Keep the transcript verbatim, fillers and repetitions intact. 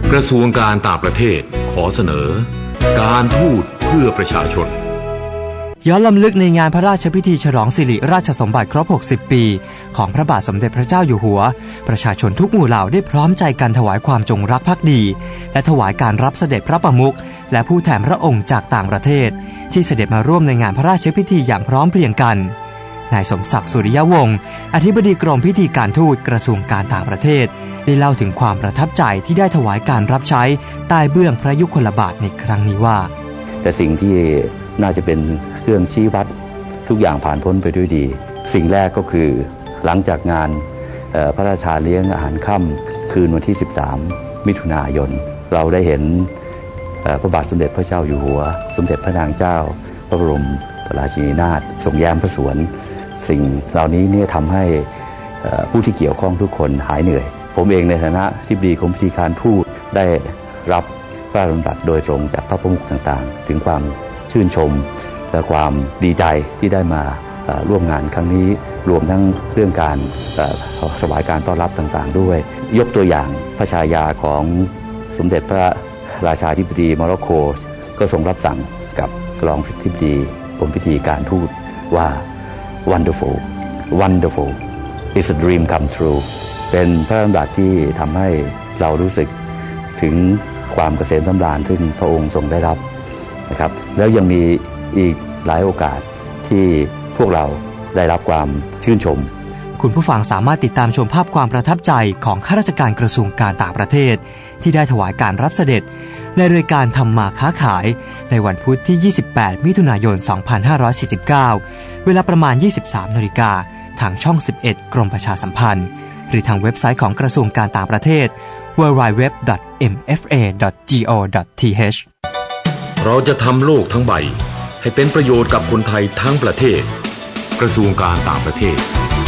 กระทรวงการต่างประเทศขอเสนอการทูตเพื่อประชาชนย้อนรำลึกในงานพระราชพิธีฉลองสิริราชสมบัติครบหกสิบปีของพระบาทสมเด็จพระเจ้าอยู่หัวประชาชนทุกหมู่เหล่าได้พร้อมใจกันถวายความจงรักภักดีและถวายการรับเสด็จพระประมุขและผู้แทนพระองค์จากต่างประเทศที่เสด็จมาร่วมในงานพระราชพิธีอย่างพร้อมเพรียงกันนายสมศักดิ์สุริยวงศ์อธิบดีกรมพิธีการทูตกระทรวงการต่างประเทศได้เล่าถึงความประทับใจที่ได้ถวายการรับใช้ใต้เบื้องพระยุคลบาทในครั้งนี้ว่าแต่สิ่งที่น่าจะเป็นเครื่องชี้วัดทุกอย่างผ่านพ้นไปด้วยดีสิ่งแรกก็คือหลังจากงานพระราชาเลี้ยงอาหารค่ำคืนวันที่สิบสามมิถุนายนเราได้เห็นพระบาทสมเด็จพระเจ้าอยู่หัวสมเด็จพระนางเจ้าพระบรมราชินีนาถทรงแย้มพระสวนสิ่งเหล่านี้เนี่ยทำให้ผู้ที่เกี่ยวข้องทุกคนหายเหนื่อยผมเองในฐานะอธิบดีกรมพิธีการทูตได้รับพระราชดำรัสโดยตรงจากพระประมุขต่างๆถึงความชื่นชมและความดีใจที่ได้มาร่วมงานครั้งนี้รวมทั้งเรื่องการถวายการต้อนรับต่างๆด้วยยกตัวอย่างพระฉายาของสมเด็จพระราชาธิบดีโมร็อกโกก็ทรงรับสั่งกับรองอธิบดีกรมพิธีการทูตว่า wonderful wonderful it's a dream come true เป็นพระราชดำรัสที่ทำให้เรารู้สึกถึงความเกษมสำราญซึ่งพระองค์ทรงได้รับนะครับแล้วยังมีอีกหลายโอกาสที่พวกเราได้รับความชื่นชมคุณผู้ฟังสามารถติดตามชมภาพความประทับใจของข้าราชการกระทรวงการต่างประเทศที่ได้ถวายการรับเสด็จในรายการทำมาค้าขายในวันพุธที่ยี่สิบแปดมิถุนายนสองพันห้าร้อยสี่สิบเก้าเวลาประมาณ ยี่สิบสามนาฬิกาทางช่องสิบเอ็ดกรมประชาสัมพันธ์หรือทางเว็บไซต์ของกระทรวงการต่างประเทศ ดับเบิลยู ดับเบิลยู ดับเบิลยู ดอท เอ็ม เอฟ เอ ดอท จี โอ ดอท ที เอชเราจะทำโลกทั้งใบให้เป็นประโยชน์กับคนไทยทั้งประเทศกระทรวงการต่างประเทศ